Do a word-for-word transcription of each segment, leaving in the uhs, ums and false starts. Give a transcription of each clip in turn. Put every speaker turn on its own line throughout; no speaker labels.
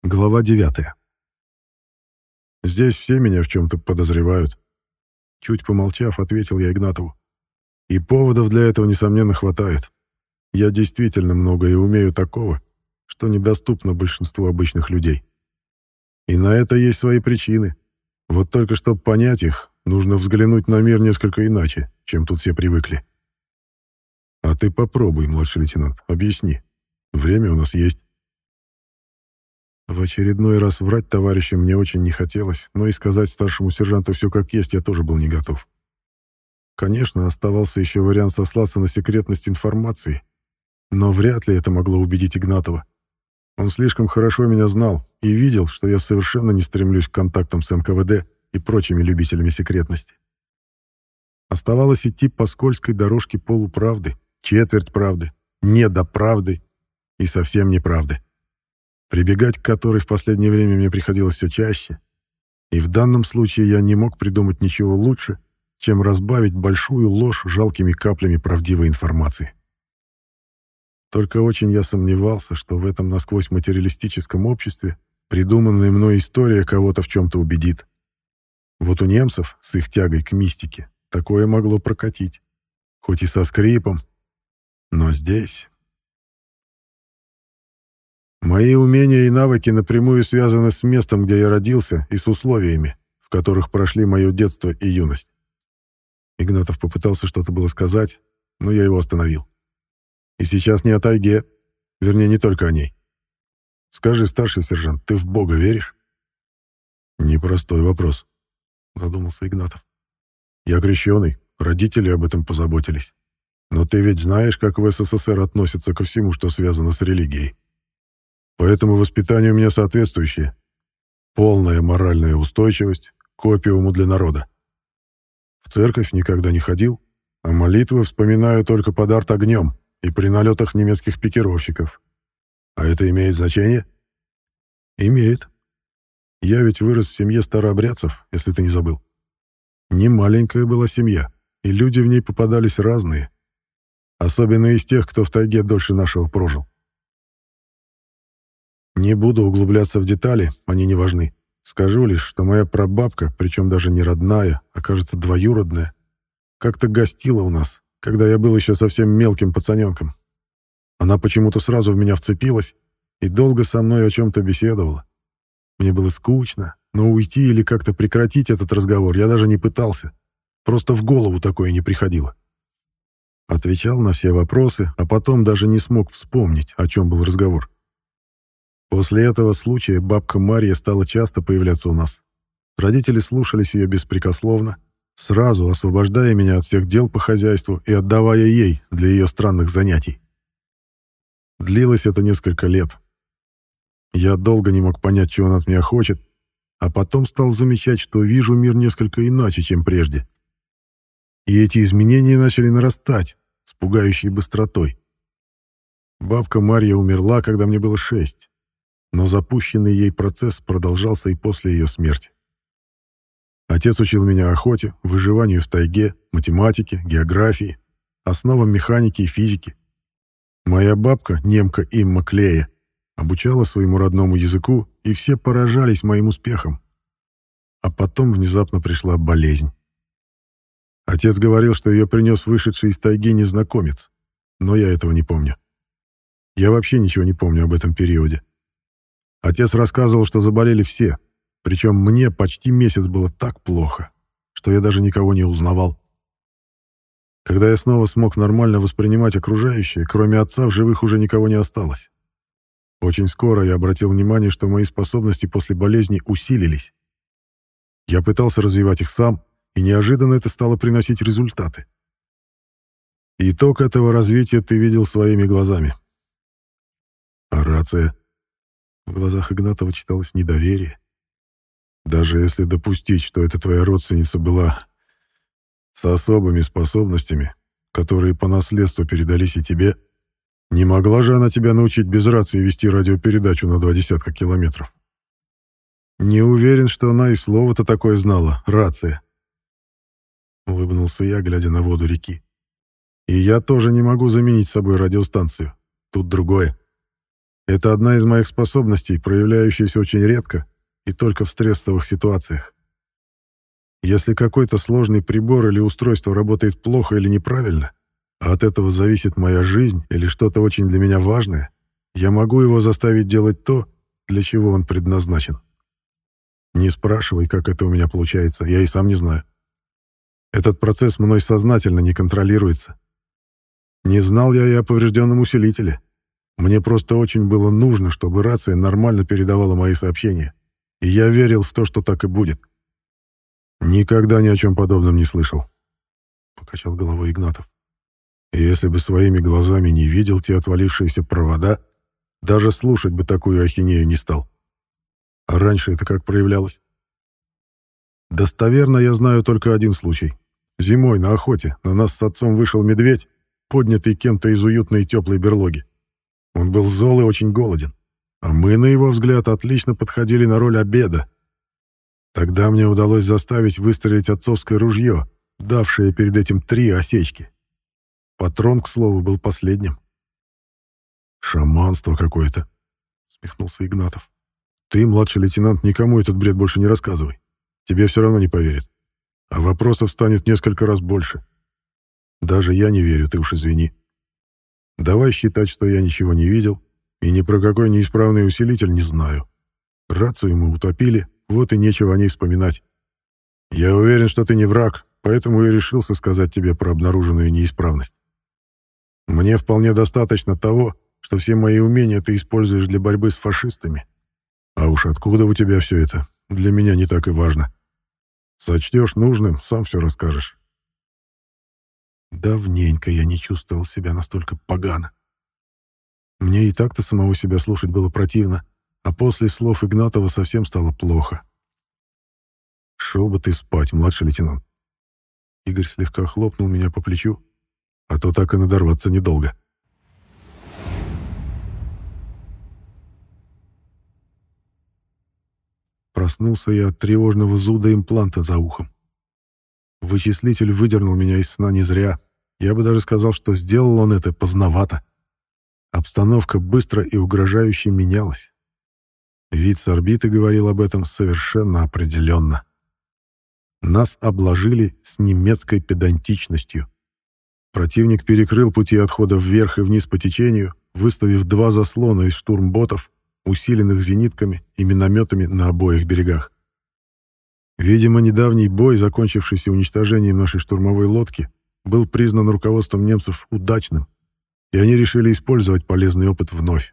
Глава девятая. «Здесь все меня в чем-то подозревают». Чуть помолчав, ответил я Игнатову. «И поводов для этого, несомненно, хватает. Я действительно многое умею такого, что недоступно большинству обычных людей. И на это есть свои причины. Вот только чтобы понять их, нужно взглянуть на мир несколько иначе, чем тут все привыкли. А ты попробуй, младший лейтенант, объясни. Время у нас есть». В очередной раз врать товарищам мне очень не хотелось, но и сказать старшему сержанту все как есть я тоже был не готов. Конечно, оставался еще вариант сослаться на секретность информации, но вряд ли это могло убедить Игнатова. Он слишком хорошо меня знал и видел, что я совершенно не стремлюсь к контактам с эн ка вэ дэ и прочими любителями секретности. Оставалось идти по скользкой дорожке полуправды, четверть правды, недоправды и совсем неправды, прибегать к которой в последнее время мне приходилось все чаще, и в данном случае я не мог придумать ничего лучше, чем разбавить большую ложь жалкими каплями правдивой информации. Только очень я сомневался, что в этом насквозь материалистическом обществе придуманная мной история кого-то в чем-то убедит. Вот у немцев с их тягой к мистике такое могло прокатить, хоть и со скрипом, но здесь... Мои умения и навыки напрямую связаны с местом, где я родился, и с условиями, в которых прошли мое детство и юность. Игнатов попытался что-то было сказать, но я его остановил. И сейчас не о тайге, вернее, не только о ней. Скажи, старший сержант, ты в Бога веришь? Непростой вопрос, задумался Игнатов. Я крещеный, родители об этом позаботились. Но ты ведь знаешь, как в эс эс эс эр относятся ко всему, что связано с религией. Поэтому воспитание у меня соответствующее. Полная моральная устойчивость к опиуму для народа. В церковь никогда не ходил, а молитвы вспоминаю только под арт-огнем и при налетах немецких пикировщиков. А это имеет значение? Имеет. Я ведь вырос в семье старообрядцев, если ты не забыл. Не маленькая была семья, и люди в ней попадались разные. Особенно из тех, кто в тайге дольше нашего прожил. Не буду углубляться в детали, они не важны. Скажу лишь, что моя прабабка, причем даже не родная, а, кажется, двоюродная, как-то гостила у нас, когда я был еще совсем мелким пацаненком. Она почему-то сразу в меня вцепилась и долго со мной о чем-то беседовала. Мне было скучно, но уйти или как-то прекратить этот разговор я даже не пытался. Просто в голову такое не приходило. Отвечал на все вопросы, а потом даже не смог вспомнить, о чем был разговор. После этого случая бабка Марья стала часто появляться у нас. Родители слушались ее беспрекословно, сразу освобождая меня от всех дел по хозяйству и отдавая ей для ее странных занятий. Длилось это несколько лет. Я долго не мог понять, чего она от меня хочет, а потом стал замечать, что вижу мир несколько иначе, чем прежде. И эти изменения начали нарастать с пугающей быстротой. Бабка Марья умерла, когда мне было шесть. Но запущенный ей процесс продолжался и после ее смерти. Отец учил меня охоте, выживанию в тайге, математике, географии, основам механики и физики. Моя бабка, немка Имма Клея, обучала своему родному языку, и все поражались моим успехом. А потом внезапно пришла болезнь. Отец говорил, что ее принес вышедший из тайги незнакомец, но я этого не помню. Я вообще ничего не помню об этом периоде. Отец рассказывал, что заболели все, причем мне почти месяц было так плохо, что я даже никого не узнавал. Когда я снова смог нормально воспринимать окружающее, кроме отца в живых уже никого не осталось. Очень скоро я обратил внимание, что мои способности после болезни усилились. Я пытался развивать их сам, и неожиданно это стало приносить результаты. Итог этого развития ты видел своими глазами. А рация? В глазах Игнатова читалось недоверие. Даже если допустить, что эта твоя родственница была с особыми способностями, которые по наследству передались и тебе, не могла же она тебя научить без рации вести радиопередачу на два десятка километров? Не уверен, что она и слово-то такое знала — рация. Улыбнулся я, глядя на воду реки. И я тоже не могу заменить собой радиостанцию. Тут другое. Это одна из моих способностей, проявляющаяся очень редко и только в стрессовых ситуациях. Если какой-то сложный прибор или устройство работает плохо или неправильно, а от этого зависит моя жизнь или что-то очень для меня важное, я могу его заставить делать то, для чего он предназначен. Не спрашивай, как это у меня получается, я и сам не знаю. Этот процесс мной сознательно не контролируется. Не знал я и о поврежденном усилителе. Мне просто очень было нужно, чтобы рация нормально передавала мои сообщения, и я верил в то, что так и будет. «Никогда ни о чем подобном не слышал», — покачал головой Игнатов. «И если бы своими глазами не видел те отвалившиеся провода, даже слушать бы такую ахинею не стал. А раньше это как проявлялось?» «Достоверно я знаю только один случай. Зимой на охоте на нас с отцом вышел медведь, поднятый кем-то из уютной и теплой берлоги. Он был зол и очень голоден, а мы, на его взгляд, отлично подходили на роль обеда. Тогда мне удалось заставить выстрелить отцовское ружье, давшее перед этим три осечки. Патрон, к слову, был последним». «Шаманство какое-то», — усмехнулся Игнатов. «Ты, младший лейтенант, никому этот бред больше не рассказывай. Тебе все равно не поверят. А вопросов станет несколько раз больше. Даже я не верю, ты уж извини. Давай считать, что я ничего не видел и ни про какой неисправный усилитель не знаю. Рацию мы утопили, вот и нечего о ней вспоминать. Я уверен, что ты не враг, поэтому и решился сказать тебе про обнаруженную неисправность. Мне вполне достаточно того, что все мои умения ты используешь для борьбы с фашистами. А уж откуда у тебя все это, для меня не так и важно. Сочтешь нужным, сам все расскажешь». Давненько я не чувствовал себя настолько погано. Мне и так-то самого себя слушать было противно, а после слов Игнатова совсем стало плохо. «Шел бы ты спать, младший лейтенант». Игорь слегка хлопнул меня по плечу, а то так и надорваться недолго. Проснулся я от тревожного зуда импланта за ухом. Вычислитель выдернул меня из сна не зря. Я бы даже сказал, что сделал он это поздновато. Обстановка быстро и угрожающе менялась. Вид с орбиты говорил об этом совершенно определенно. Нас обложили с немецкой педантичностью. Противник перекрыл пути отхода вверх и вниз по течению, выставив два заслона из штурмботов, усиленных зенитками и минометами на обоих берегах. Видимо, недавний бой, закончившийся уничтожением нашей штурмовой лодки, был признан руководством немцев удачным, и они решили использовать полезный опыт вновь.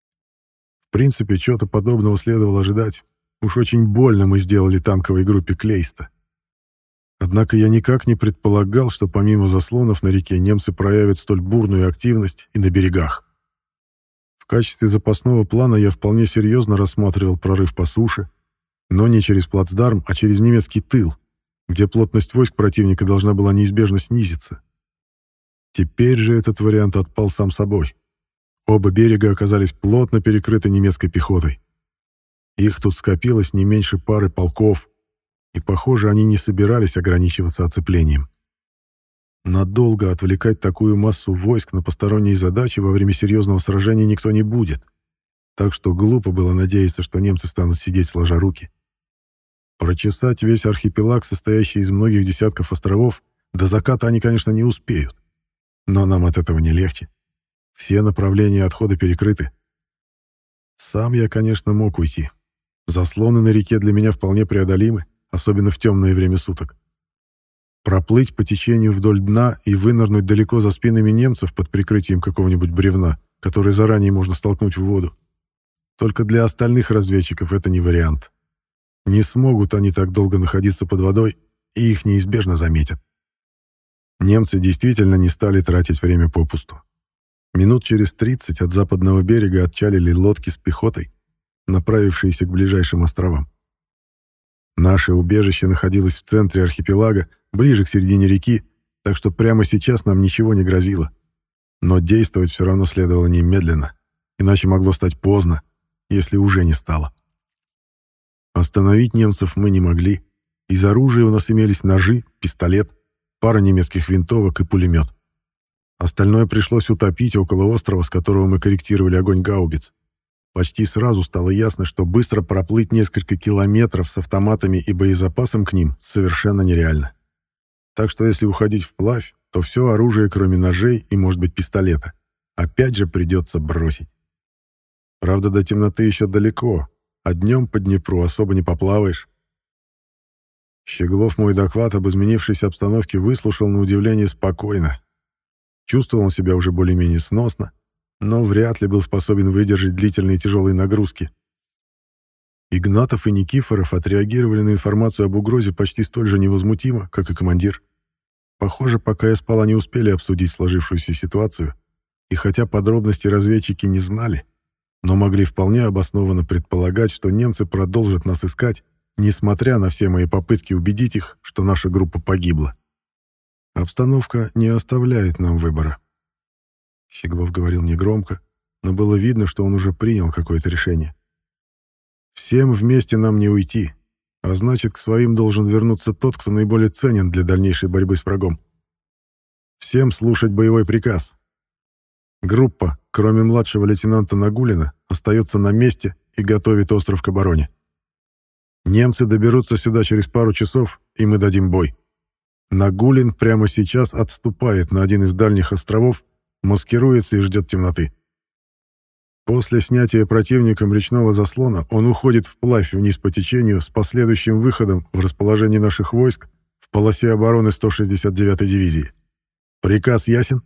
В принципе, чего-то подобного следовало ожидать. Уж очень больно мы сделали танковой группе Клейста. Однако я никак не предполагал, что помимо заслонов на реке немцы проявят столь бурную активность и на берегах. В качестве запасного плана я вполне серьезно рассматривал прорыв по суше, но не через плацдарм, а через немецкий тыл, где плотность войск противника должна была неизбежно снизиться. Теперь же этот вариант отпал сам собой. Оба берега оказались плотно перекрыты немецкой пехотой. Их тут скопилось не меньше пары полков, и, похоже, они не собирались ограничиваться оцеплением. Надолго отвлекать такую массу войск на посторонние задачи во время серьезного сражения никто не будет, так что глупо было надеяться, что немцы станут сидеть сложа руки. Прочесать весь архипелаг, состоящий из многих десятков островов, до заката они, конечно, не успеют. Но нам от этого не легче. Все направления отхода перекрыты. Сам я, конечно, мог уйти. Заслоны на реке для меня вполне преодолимы, особенно в темное время суток. Проплыть по течению вдоль дна и вынырнуть далеко за спинами немцев под прикрытием какого-нибудь бревна, которое заранее можно столкнуть в воду. Только для остальных разведчиков это не вариант. Не смогут они так долго находиться под водой, и их неизбежно заметят. Немцы действительно не стали тратить время попусту. Минут через тридцать от западного берега отчалили лодки с пехотой, направившиеся к ближайшим островам. Наше убежище находилось в центре архипелага, ближе к середине реки, так что прямо сейчас нам ничего не грозило. Но действовать все равно следовало немедленно, иначе могло стать поздно, если уже не стало. Остановить немцев мы не могли. Из оружия у нас имелись ножи, пистолет, пара немецких винтовок и пулемет. Остальное пришлось утопить около острова, с которого мы корректировали огонь гаубиц. Почти сразу стало ясно, что быстро проплыть несколько километров с автоматами и боезапасом к ним совершенно нереально. Так что если уходить вплавь, то все оружие, кроме ножей и, может быть, пистолета, опять же придется бросить. Правда, до темноты еще далеко, а днем по Днепру особо не поплаваешь. Щеглов мой доклад об изменившейся обстановке выслушал на удивление спокойно. Чувствовал он себя уже более-менее сносно, но вряд ли был способен выдержать длительные тяжелые нагрузки. Игнатов и Никифоров отреагировали на информацию об угрозе почти столь же невозмутимо, как и командир. Похоже, пока я спал, они успели обсудить сложившуюся ситуацию, и хотя подробности разведчики не знали, но могли вполне обоснованно предполагать, что немцы продолжат нас искать, несмотря на все мои попытки убедить их, что наша группа погибла. Обстановка не оставляет нам выбора. Щеглов говорил негромко, но было видно, что он уже принял какое-то решение. Всем вместе нам не уйти, а значит, к своим должен вернуться тот, кто наиболее ценен для дальнейшей борьбы с врагом. Всем слушать боевой приказ. Группа, кроме младшего лейтенанта Нагулина, остается на месте и готовит остров к обороне. Немцы доберутся сюда через пару часов, и мы дадим бой. Нагулин прямо сейчас отступает на один из дальних островов, маскируется и ждет темноты. После снятия противником речного заслона он уходит вплавь вниз по течению с последующим выходом в расположении наших войск в полосе обороны сто шестьдесят девятой дивизии. Приказ ясен?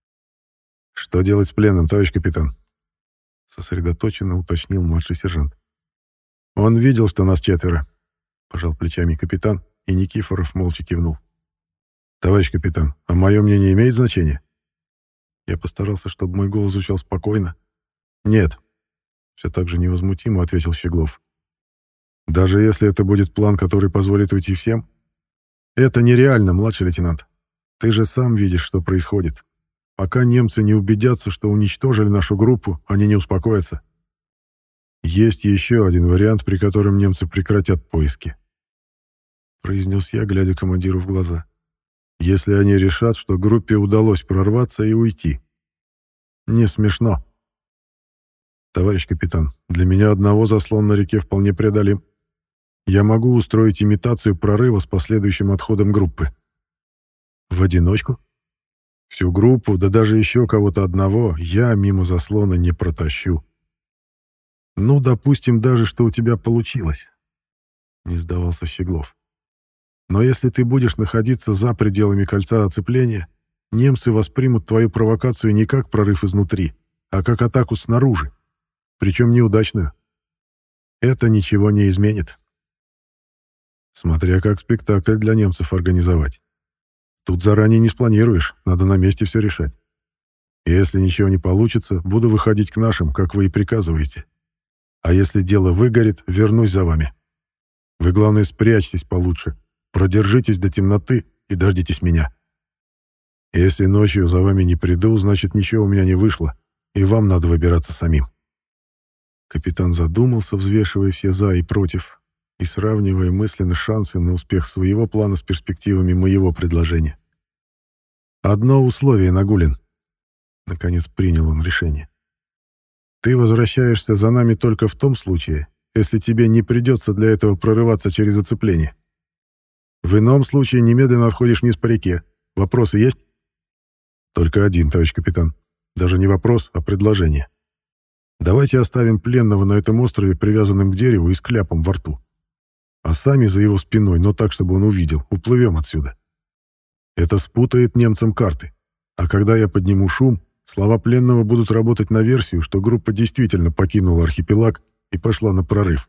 Что делать с пленным, товарищ капитан? Сосредоточенно уточнил младший сержант. Он видел, что нас четверо. Пожал плечами капитан, и Никифоров молча кивнул. Товарищ капитан, а мое мнение имеет значение? Я постарался, чтобы мой голос звучал спокойно. «Нет», — все так же невозмутимо ответил Щеглов. «Даже если это будет план, который позволит уйти всем? Это нереально, младший лейтенант. Ты же сам видишь, что происходит. Пока немцы не убедятся, что уничтожили нашу группу, они не успокоятся. Есть еще один вариант, при котором немцы прекратят поиски», — произнес я, глядя командиру в глаза. «Если они решат, что группе удалось прорваться и уйти. Не смешно. Товарищ капитан, для меня одного заслон на реке вполне преодолим. Я могу устроить имитацию прорыва с последующим отходом группы». «В одиночку?» «Всю группу, да даже еще кого-то одного, я мимо заслона не протащу». «Ну, допустим даже, что у тебя получилось», — не сдавался Щеглов. «Но если ты будешь находиться за пределами кольца оцепления, немцы воспримут твою провокацию не как прорыв изнутри, а как атаку снаружи, причем неудачную. Это ничего не изменит. Смотря как спектакль для немцев организовать. Тут заранее не спланируешь, надо на месте все решать. И если ничего не получится, буду выходить к нашим, как вы и приказываете. А если дело выгорит, вернусь за вами. Вы, главное, спрячьтесь получше, продержитесь до темноты и дождитесь меня. Если ночью за вами не приду, значит, ничего у меня не вышло, и вам надо выбираться самим». Капитан задумался, взвешивая все «за» и «против», и сравнивая мысленно шансы на успех своего плана с перспективами моего предложения. «Одно условие, Нагулин». Наконец принял он решение. «Ты возвращаешься за нами только в том случае, если тебе не придется для этого прорываться через оцепление. В ином случае немедленно отходишь вниз по реке. Вопросы есть?» «Только один, товарищ капитан. Даже не вопрос, а предложение. Давайте оставим пленного на этом острове, привязанным к дереву и с кляпом во рту. А сами за его спиной, но так, чтобы он увидел, уплывем отсюда. Это спутает немцам карты. А когда я подниму шум, слова пленного будут работать на версию, что группа действительно покинула архипелаг и пошла на прорыв».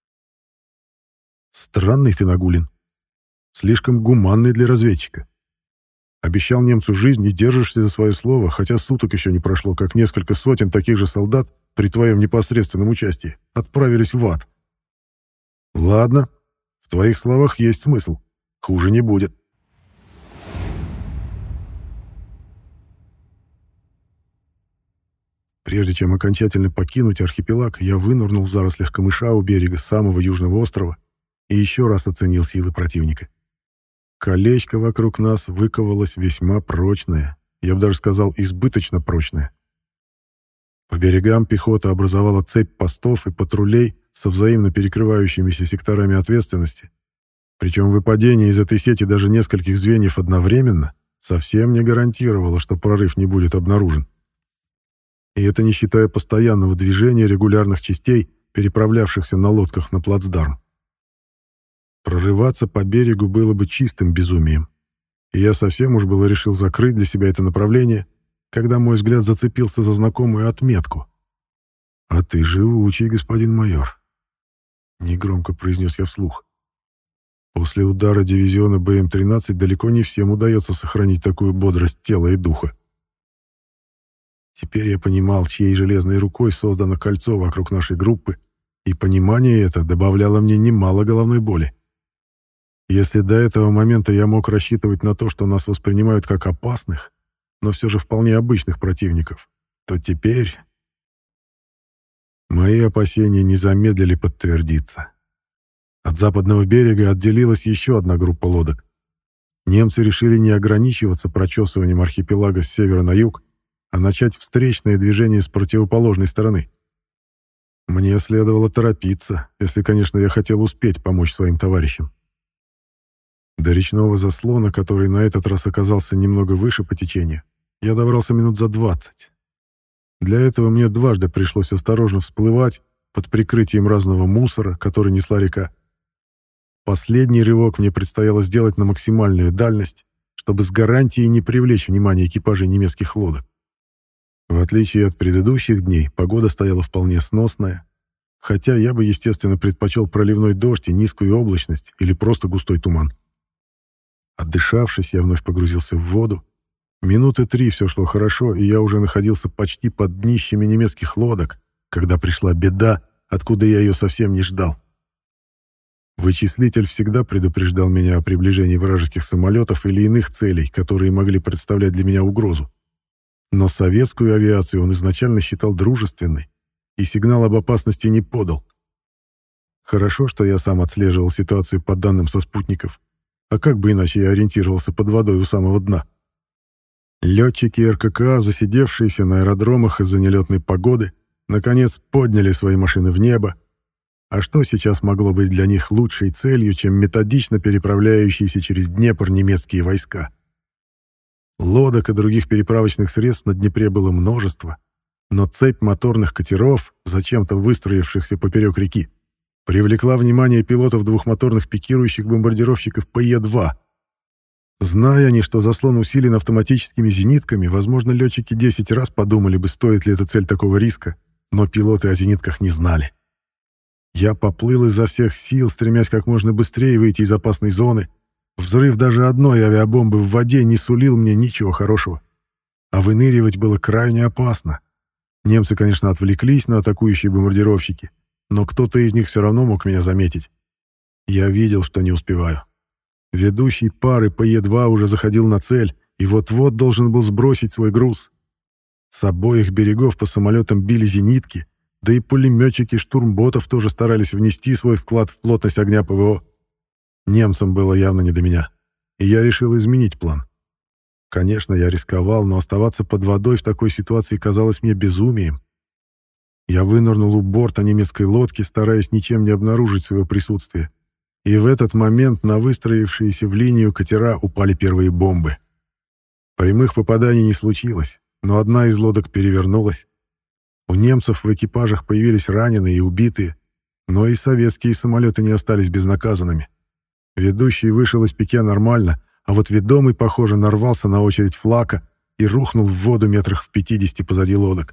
«Странный ты, Нагулин. Слишком гуманный для разведчика. Обещал немцу жизнь и держишься за свое слово, хотя суток еще не прошло, как несколько сотен таких же солдат при твоем непосредственном участии отправились в ад. Ладно, в твоих словах есть смысл. Хуже не будет». Прежде чем окончательно покинуть архипелаг, я вынырнул в зарослях камыша у берега самого южного острова и еще раз оценил силы противника. Колечко вокруг нас выковалось весьма прочное, я бы даже сказал, избыточно прочное. По берегам пехота образовала цепь постов и патрулей со взаимно перекрывающимися секторами ответственности. Причем выпадение из этой сети даже нескольких звеньев одновременно совсем не гарантировало, что прорыв не будет обнаружен. И это не считая постоянного движения регулярных частей, переправлявшихся на лодках на плацдарм. Прорываться по берегу было бы чистым безумием. И я совсем уж было решил закрыть для себя это направление, когда мой взгляд зацепился за знакомую отметку. «А ты живучий, господин майор», — негромко произнес я вслух. После удара дивизиона Бэ Эм тринадцать далеко не всем удается сохранить такую бодрость тела и духа. Теперь я понимал, чьей железной рукой создано кольцо вокруг нашей группы, и понимание это добавляло мне немало головной боли. Если до этого момента я мог рассчитывать на то, что нас воспринимают как опасных, но все же вполне обычных противников, то теперь мои опасения не замедлили подтвердиться. От западного берега отделилась еще одна группа лодок. Немцы решили не ограничиваться прочесыванием архипелага с севера на юг, а начать встречное движение с противоположной стороны. Мне следовало торопиться, если, конечно, я хотел успеть помочь своим товарищам. До речного заслона, который на этот раз оказался немного выше по течению, я добрался минут за двадцать. Для этого мне дважды пришлось осторожно всплывать под прикрытием разного мусора, который несла река. Последний рывок мне предстояло сделать на максимальную дальность, чтобы с гарантией не привлечь внимание экипажей немецких лодок. В отличие от предыдущих дней, погода стояла вполне сносная, хотя я бы, естественно, предпочел проливной дождь и низкую облачность или просто густой туман. Отдышавшись, я вновь погрузился в воду. Минуты три все шло хорошо, и я уже находился почти под днищами немецких лодок, когда пришла беда, откуда я ее совсем не ждал. Вычислитель всегда предупреждал меня о приближении вражеских самолетов или иных целей, которые могли представлять для меня угрозу. Но советскую авиацию он изначально считал дружественной, и сигнал об опасности не подал. Хорошо, что я сам отслеживал ситуацию по данным со спутников, а как бы иначе я ориентировался под водой у самого дна. Летчики Эр Ка Ка А, засидевшиеся на аэродромах из-за нелетной погоды, наконец подняли свои машины в небо. А что сейчас могло быть для них лучшей целью, чем методично переправляющиеся через Днепр немецкие войска? Лодок и других переправочных средств на Днепре было множество, но цепь моторных катеров, зачем-то выстроившихся поперек реки, привлекла внимание пилотов двухмоторных пикирующих бомбардировщиков Пэ Е два. Зная они, что заслон усилен автоматическими зенитками, возможно, летчики десять раз подумали бы, стоит ли эта цель такого риска, но пилоты о зенитках не знали. Я поплыл изо всех сил, стремясь как можно быстрее выйти из опасной зоны. Взрыв даже одной авиабомбы в воде не сулил мне ничего хорошего. А выныривать было крайне опасно. Немцы, конечно, отвлеклись на атакующие бомбардировщики, но кто-то из них все равно мог меня заметить. Я видел, что не успеваю. Ведущий пары Пэ Е два уже заходил на цель и вот-вот должен был сбросить свой груз. С обоих берегов по самолетам били зенитки, да и пулеметчики штурмботов тоже старались внести свой вклад в плотность огня Пэ Вэ О. Немцам было явно не до меня, и я решил изменить план. Конечно, я рисковал, но оставаться под водой в такой ситуации казалось мне безумием. Я вынырнул у борта немецкой лодки, стараясь ничем не обнаружить своего присутствия. И в этот момент на выстроившиеся в линию катера упали первые бомбы. Прямых попаданий не случилось, но одна из лодок перевернулась. У немцев в экипажах появились раненые и убитые, но и советские самолеты не остались безнаказанными. Ведущий вышел из пике нормально, а вот ведомый, похоже, нарвался на очередь флака и рухнул в воду метрах в пятидесяти позади лодок.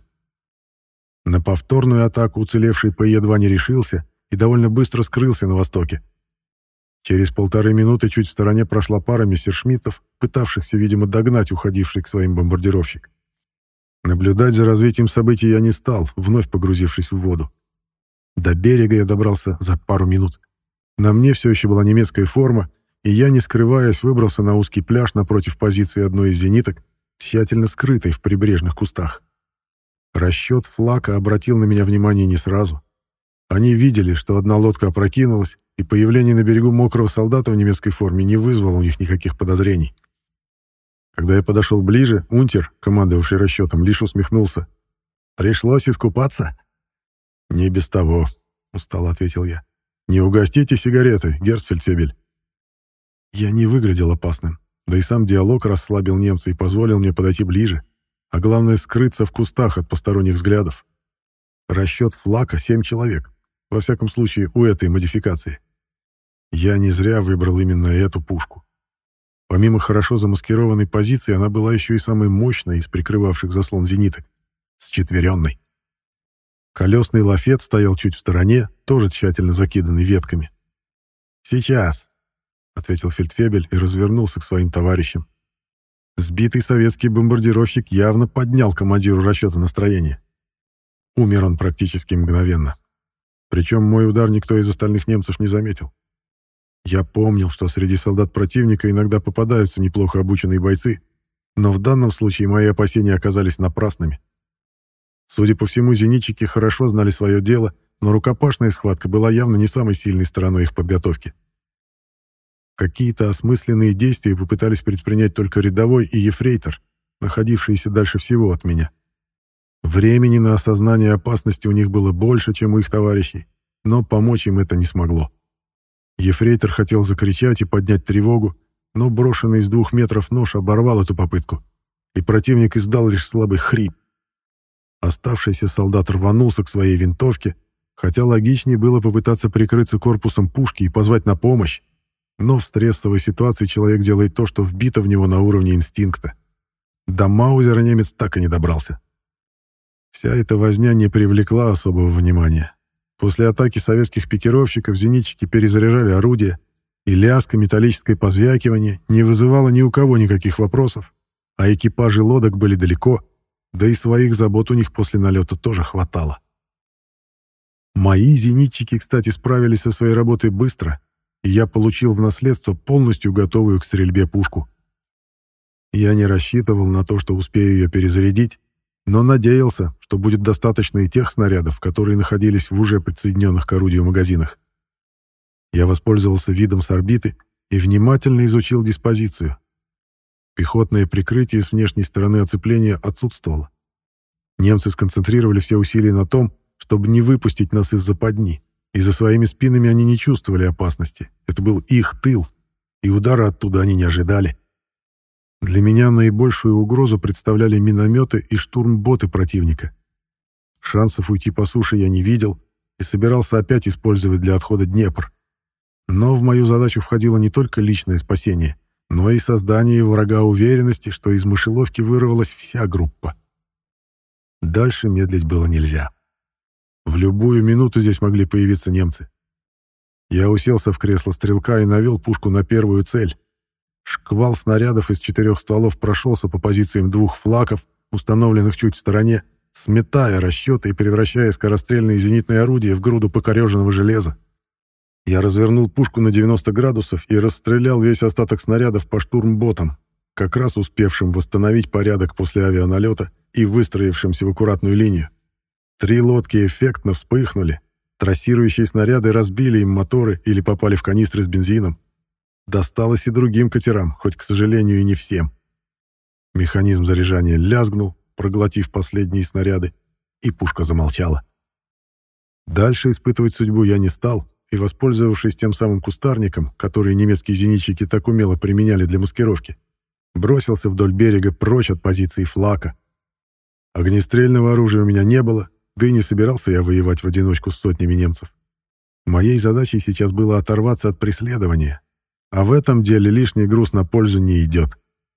На повторную атаку уцелевший Пэ Е два не решился и довольно быстро скрылся на востоке. Через полторы минуты чуть в стороне прошла пара мессершмиттов, пытавшихся, видимо, догнать уходивший к своим бомбардировщик. Наблюдать за развитием событий я не стал, вновь погрузившись в воду. До берега я добрался за пару минут. На мне все еще была немецкая форма, и я, не скрываясь, выбрался на узкий пляж напротив позиции одной из зениток, тщательно скрытой в прибрежных кустах. Расчет флака обратил на меня внимание не сразу. Они видели, что одна лодка опрокинулась, и появление на берегу мокрого солдата в немецкой форме не вызвало у них никаких подозрений. Когда я подошел ближе, унтер, командовавший расчетом, лишь усмехнулся. Пришлось искупаться?» «Не без того», — устало ответил я. «Не угостите сигареты, герцфельдфебель». Я не выглядел опасным, да и сам диалог расслабил немца и позволил мне подойти ближе, а главное скрыться в кустах от посторонних взглядов. Расчет флака — семь человек, во всяком случае у этой модификации. Я не зря выбрал именно эту пушку. Помимо хорошо замаскированной позиции, она была еще и самой мощной из прикрывавших заслон зениток, с четверенной. Колесный лафет стоял чуть в стороне, тоже тщательно закиданный ветками. «Сейчас», — ответил фельдфебель и развернулся к своим товарищам. Сбитый советский бомбардировщик явно поднял командиру расчета настроение. Умер он практически мгновенно. Причем мой удар никто из остальных немцев не заметил. Я помнил, что среди солдат противника иногда попадаются неплохо обученные бойцы, но в данном случае мои опасения оказались напрасными. Судя по всему, зенитчики хорошо знали свое дело, но рукопашная схватка была явно не самой сильной стороной их подготовки. Какие-то осмысленные действия попытались предпринять только рядовой и ефрейтор, находившиеся дальше всего от меня. Времени на осознание опасности у них было больше, чем у их товарищей, но помочь им это не смогло. Ефрейтор хотел закричать и поднять тревогу, но брошенный с двух метров нож оборвал эту попытку, и противник издал лишь слабый хрип. Оставшийся солдат рванулся к своей винтовке, хотя логичнее было попытаться прикрыться корпусом пушки и позвать на помощь, но в стрессовой ситуации человек делает то, что вбито в него на уровне инстинкта. До маузера немец так и не добрался. Вся эта возня не привлекла особого внимания. После атаки советских пикировщиков зенитчики перезаряжали орудия, и лязг и металлическое позвякивание не вызывало ни у кого никаких вопросов, а экипажи лодок были далеко, да и своих забот у них после налета тоже хватало. Мои зенитчики, кстати, справились со своей работой быстро, и я получил в наследство полностью готовую к стрельбе пушку. Я не рассчитывал на то, что успею ее перезарядить, но надеялся, что будет достаточно и тех снарядов, которые находились в уже подсоединенных к орудию магазинах. Я воспользовался видом с орбиты и внимательно изучил диспозицию. Пехотное прикрытие с внешней стороны оцепления отсутствовало. Немцы сконцентрировали все усилия на том, чтобы не выпустить нас из западни, и за своими спинами они не чувствовали опасности. Это был их тыл, и удара оттуда они не ожидали. Для меня наибольшую угрозу представляли минометы и штурмботы противника. Шансов уйти по суше я не видел и собирался опять использовать для отхода Днепр. Но в мою задачу входило не только личное спасение, но и создание у врага уверенности, что из мышеловки вырвалась вся группа. Дальше медлить было нельзя. В любую минуту здесь могли появиться немцы. Я уселся в кресло стрелка и навел пушку на первую цель. Шквал снарядов из четырех стволов прошелся по позициям двух флаков, установленных чуть в стороне, сметая расчеты и превращая скорострельные зенитные орудия в груду покореженного железа. Я развернул пушку на девяносто градусов и расстрелял весь остаток снарядов по штурмботам, как раз успевшим восстановить порядок после авианалета и выстроившимся в аккуратную линию. Три лодки эффектно вспыхнули, трассирующие снаряды разбили им моторы или попали в канистры с бензином. Досталось и другим катерам, хоть, к сожалению, и не всем. Механизм заряжания лязгнул, проглотив последние снаряды, и пушка замолчала. Дальше испытывать судьбу я не стал, и, воспользовавшись тем самым кустарником, который немецкие зенитчики так умело применяли для маскировки, бросился вдоль берега прочь от позиции флака. Огнестрельного оружия у меня не было, да и не собирался я воевать в одиночку с сотнями немцев. Моей задачей сейчас было оторваться от преследования, а в этом деле лишний груз на пользу не идет.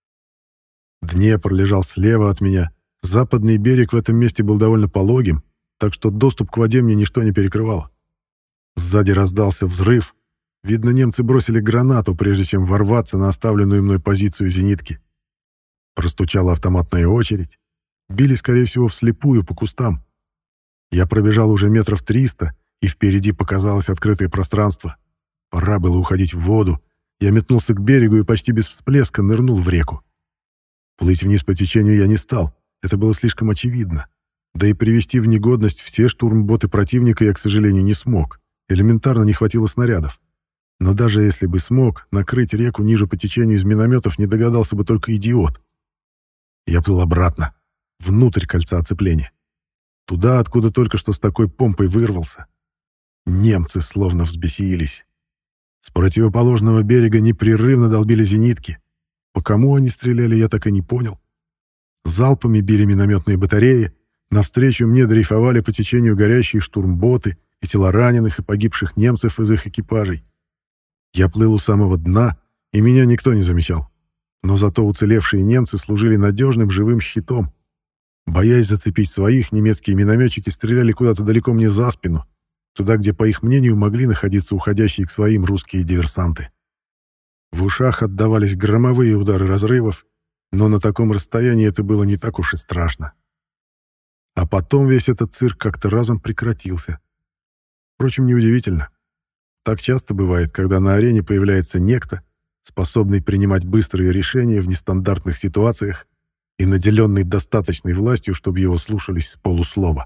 Днепр лежал слева от меня, западный берег в этом месте был довольно пологим, так что доступ к воде мне ничто не перекрывало. Сзади раздался взрыв. Видно, немцы бросили гранату, прежде чем ворваться на оставленную мной позицию зенитки. Простучала автоматная очередь. Били, скорее всего, вслепую по кустам. Я пробежал уже метров триста, и впереди показалось открытое пространство. Пора было уходить в воду. Я метнулся к берегу и почти без всплеска нырнул в реку. Плыть вниз по течению я не стал. Это было слишком очевидно. Да и привести в негодность все штурмботы противника я, к сожалению, не смог. Элементарно не хватило снарядов. Но даже если бы смог, накрыть реку ниже по течению из минометов не догадался бы только идиот. Я плыл обратно, внутрь кольца оцепления. Туда, откуда только что с такой помпой вырвался. Немцы словно взбесились. С противоположного берега непрерывно долбили зенитки. По кому они стреляли, я так и не понял. Залпами били минометные батареи, навстречу мне дрейфовали по течению горящие штурмботы и тела раненых и погибших немцев из их экипажей. Я плыл у самого дна, и меня никто не замечал. Но зато уцелевшие немцы служили надежным живым щитом. Боясь зацепить своих, немецкие минометчики стреляли куда-то далеко мне за спину, туда, где, по их мнению, могли находиться уходящие к своим русские диверсанты. В ушах отдавались громовые удары разрывов, но на таком расстоянии это было не так уж и страшно. А потом весь этот цирк как-то разом прекратился. Впрочем, неудивительно. Так часто бывает, когда на арене появляется некто, способный принимать быстрые решения в нестандартных ситуациях и наделенный достаточной властью, чтобы его слушались с полуслова.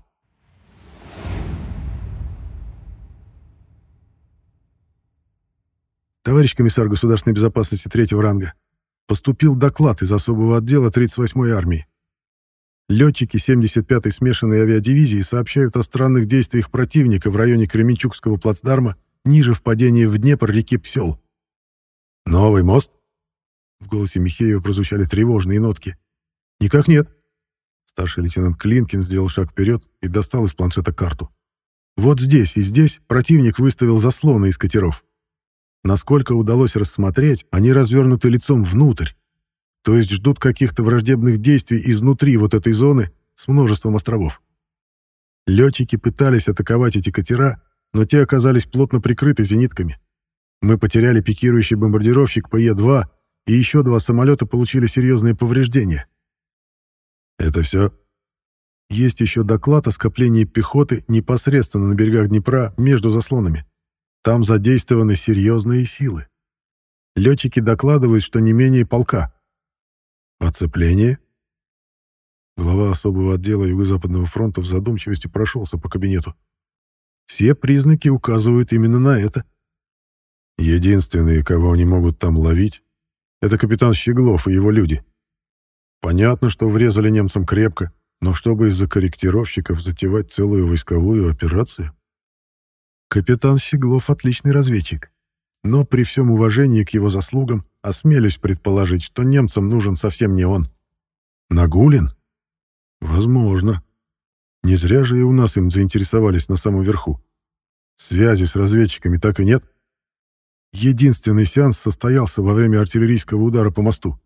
Товарищ комиссар государственной безопасности третьего ранга, поступил доклад из особого отдела тридцать восьмой армии. Летчики семьдесят пятой смешанной авиадивизии сообщают о странных действиях противника в районе Кременчугского плацдарма ниже впадения в Днепр реки Псел. «Новый мост?» В голосе Михеева прозвучали тревожные нотки. «Никак нет». Старший лейтенант Клинкин сделал шаг вперед и достал из планшета карту. «Вот здесь и здесь противник выставил заслоны из катеров. Насколько удалось рассмотреть, они развернуты лицом внутрь, то есть ждут каких-то враждебных действий изнутри вот этой зоны с множеством островов. Летчики пытались атаковать эти катера, но те оказались плотно прикрыты зенитками. Мы потеряли пикирующий бомбардировщик Пэ Е два, и еще два самолета получили серьезные повреждения». «Это все?» «Есть еще доклад о скоплении пехоты непосредственно на берегах Днепра между заслонами. Там задействованы серьезные силы. Летчики докладывают, что не менее полка». «Оцепление?» Глава особого отдела Юго-Западного фронта в задумчивости прошелся по кабинету. «Все признаки указывают именно на это». «Единственные, кого они могут там ловить, это капитан Щеглов и его люди. Понятно, что врезали немцам крепко, но чтобы из-за корректировщиков затевать целую войсковую операцию?» «Капитан Щеглов отличный разведчик, но при всем уважении к его заслугам осмелюсь предположить, что немцам нужен совсем не он. Нагулин? Возможно. Не зря же и у нас им заинтересовались на самом верху. Связи с разведчиками так и нет. Единственный сеанс состоялся во время артиллерийского удара по мосту.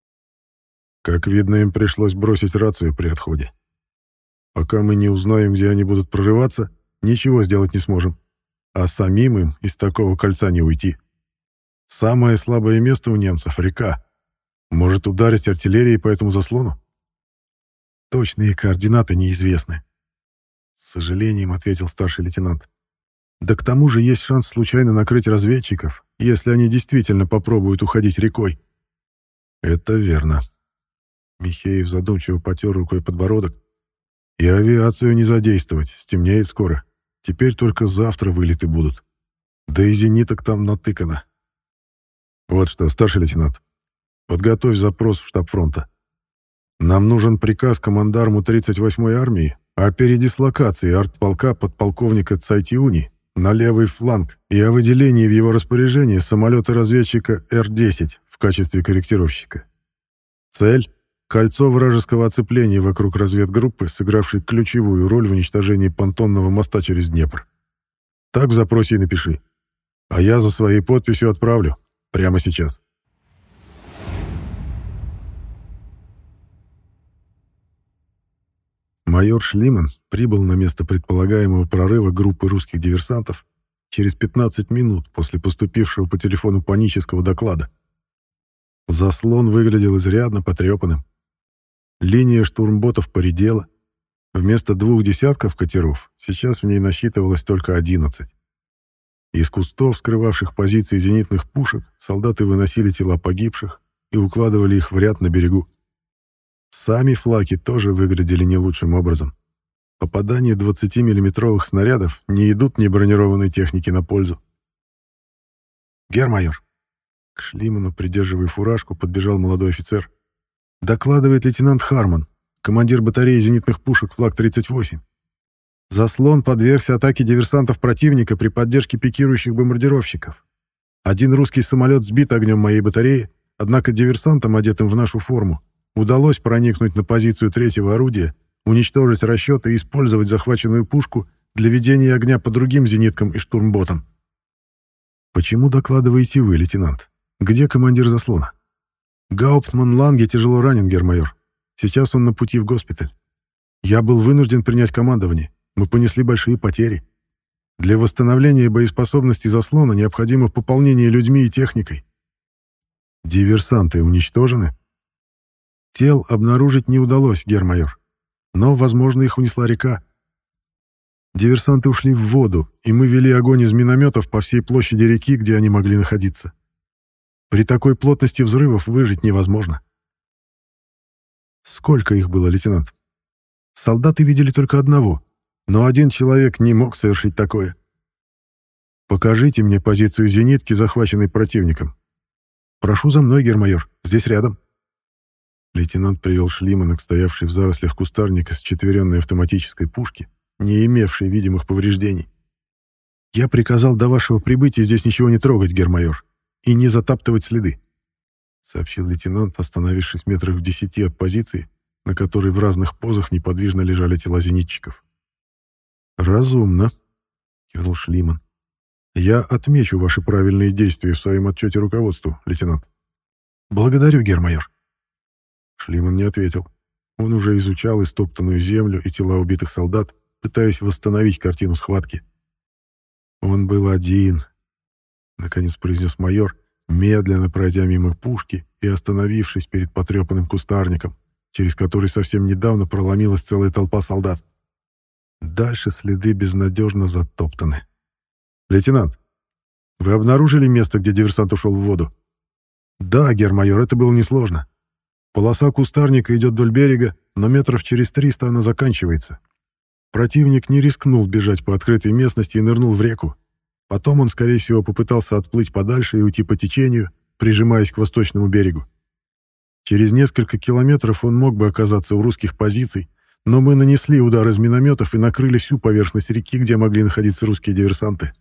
Как видно, им пришлось бросить рацию при отходе. Пока мы не узнаем, где они будут прорываться, ничего сделать не сможем. А самим им из такого кольца не уйти. Самое слабое место у немцев — река. Может ударить артиллерией по этому заслону? Точные координаты неизвестны. С сожалением ответил старший лейтенант. Да к тому же есть шанс случайно накрыть разведчиков, если они действительно попробуют уходить рекой. Это верно. Михеев задумчиво потер рукой подбородок. И авиацию не задействовать, стемнеет скоро. Теперь только завтра вылеты будут. Да и зениток там натыкано. Вот что, старший лейтенант, подготовь запрос в штаб фронта. Нам нужен приказ командарму тридцать восьмой армии о передислокации артполка подполковника Цайтиуни на левый фланг и о выделении в его распоряжение самолета-разведчика Эр десять в качестве корректировщика. Цель — кольцо вражеского оцепления вокруг разведгруппы, сыгравшей ключевую роль в уничтожении понтонного моста через Днепр. Так в запросе и напиши. А я за своей подписью отправлю. Прямо сейчас. Майор Шлиман прибыл на место предполагаемого прорыва группы русских диверсантов через пятнадцать минут после поступившего по телефону панического доклада. Заслон выглядел изрядно потрепанным. Линия штурмботов поредела. Вместо двух десятков катеров сейчас в ней насчитывалось только одиннадцать. Из кустов, скрывавших позиции зенитных пушек, солдаты выносили тела погибших и укладывали их в ряд на берегу. Сами флаки тоже выглядели не лучшим образом. Попадания двадцатимиллиметровых снарядов не идут ни бронированной технике на пользу. «Гермайор!» К Шлиману, придерживая фуражку, подбежал молодой офицер. «Докладывает лейтенант Харман, командир батареи зенитных пушек флаг тридцать восемь. Заслон подвергся атаке диверсантов противника при поддержке пикирующих бомбардировщиков. Один русский самолет сбит огнем моей батареи, однако диверсантам, одетым в нашу форму, удалось проникнуть на позицию третьего орудия, уничтожить расчеты и использовать захваченную пушку для ведения огня по другим зениткам и штурмботам. Почему докладываете вы, лейтенант? Где командир заслона? Гауптман Ланге тяжело ранен, гермайор. Сейчас он на пути в госпиталь. Я был вынужден принять командование. Мы понесли большие потери. Для восстановления боеспособности заслона необходимо пополнение людьми и техникой. Диверсанты уничтожены? Тел обнаружить не удалось, гермайор. Но, возможно, их унесла река. Диверсанты ушли в воду, и мы вели огонь из минометов по всей площади реки, где они могли находиться. При такой плотности взрывов выжить невозможно. Сколько их было, лейтенант? Солдаты видели только одного, но один человек не мог совершить такое. Покажите мне позицию зенитки, захваченной противником. Прошу за мной, гермайор, здесь рядом. Лейтенант привел Шлимана к стоявшей в зарослях кустарника с четверенной автоматической пушки, не имевшей видимых повреждений. Я приказал до вашего прибытия здесь ничего не трогать, гермайор, и не затаптывать следы, сообщил лейтенант, остановившись метрах в десяти от позиции, на которой в разных позах неподвижно лежали тела зенитчиков. «Разумно», — кивнул Шлиман. «Я отмечу ваши правильные действия в своем отчете руководству, лейтенант». «Благодарю, гермайор». Шлиман не ответил. Он уже изучал истоптанную землю и тела убитых солдат, пытаясь восстановить картину схватки. «Он был один», — наконец произнес майор, медленно пройдя мимо пушки и остановившись перед потрепанным кустарником, через который совсем недавно проломилась целая толпа солдат. Дальше следы безнадежно затоптаны. «Лейтенант, вы обнаружили место, где диверсант ушел в воду?» «Да, гермайор, это было несложно. Полоса кустарника идет вдоль берега, но метров через триста она заканчивается. Противник не рискнул бежать по открытой местности и нырнул в реку. Потом он, скорее всего, попытался отплыть подальше и уйти по течению, прижимаясь к восточному берегу. Через несколько километров он мог бы оказаться у русских позиций, но мы нанесли удар из минометов и накрыли всю поверхность реки, где могли находиться русские диверсанты.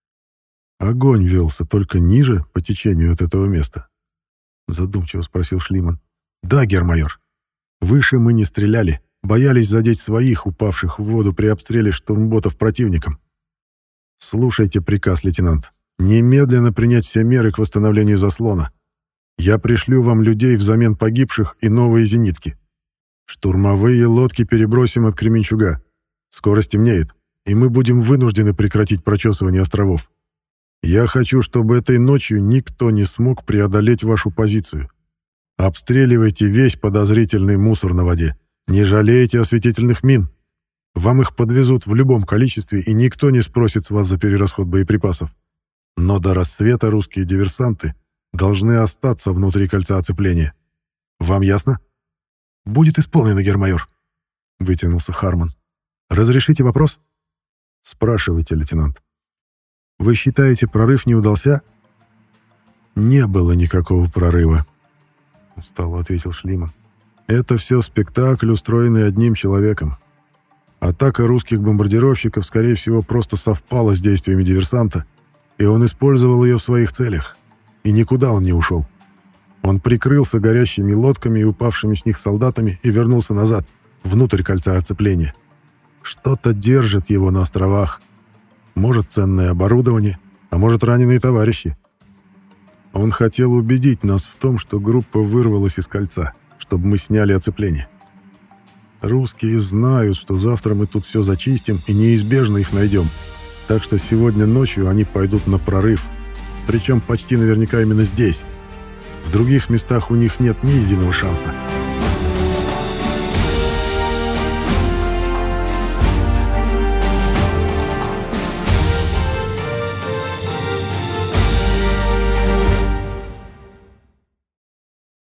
Огонь велся только ниже по течению от этого места, задумчиво спросил Шлиман. Да, гермайор. Выше мы не стреляли, боялись задеть своих, упавших в воду при обстреле штурмботов противником. Слушайте приказ, лейтенант. Немедленно принять все меры к восстановлению заслона. Я пришлю вам людей взамен погибших и новые зенитки. Штурмовые лодки перебросим от Кременчуга. Скоро стемнеет, и мы будем вынуждены прекратить прочесывание островов. Я хочу, чтобы этой ночью никто не смог преодолеть вашу позицию. Обстреливайте весь подозрительный мусор на воде. Не жалейте осветительных мин. Вам их подвезут в любом количестве, и никто не спросит с вас за перерасход боеприпасов. Но до рассвета русские диверсанты должны остаться внутри кольца оцепления. Вам ясно? Будет исполнено, гермайор. Вытянулся Харман. Разрешите вопрос? Спрашивайте, лейтенант. Вы считаете, прорыв не удался? Не было никакого прорыва, устало ответил Шлиман. Это все спектакль, устроенный одним человеком. Атака русских бомбардировщиков, скорее всего, просто совпала с действиями диверсанта, и он использовал ее в своих целях. И никуда он не ушел. Он прикрылся горящими лодками и упавшими с них солдатами и вернулся назад, внутрь кольца оцепления. Что-то держит его на островах. Может, ценное оборудование, а может, раненые товарищи. Он хотел убедить нас в том, что группа вырвалась из кольца, чтобы мы сняли оцепление. Русские знают, что завтра мы тут все зачистим и неизбежно их найдем. Так что сегодня ночью они пойдут на прорыв. Причем почти наверняка именно здесь. В других местах у них нет ни единого шанса.